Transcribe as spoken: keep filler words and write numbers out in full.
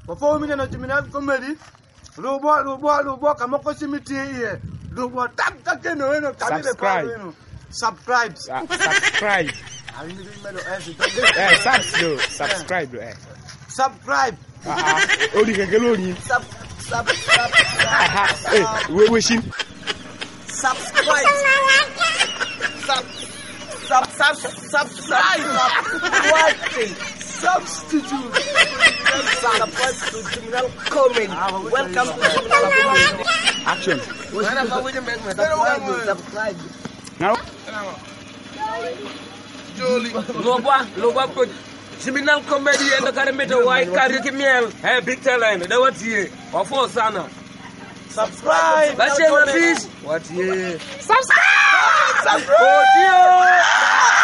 Before we na criminal comedy, robo robo robo kama kwa simiti here. Robo tap tap keno eno kabile pa eno. Subscribe. Subscribe. I need to make Eh, subscribe. Subscribe eh. Subscribe. Ah ah. Odi kekelo ni. Sub sub sub. Eh, we we shin. Subscribe. Sub sub sub subscribe. Watching. Substitute. Subscribe to Criminal Comedy. Welcome to Criminal Comedy. Action. Whenever we make subscribe, subscribe. Now. Jolly. Loba, loba put Criminal Comedy and the Karimito White Karikimiel. Hey, big talent. That was here. Or for Sana. Subscribe. That's your fish. What here? Subscribe. Subscribe. Oh, dear.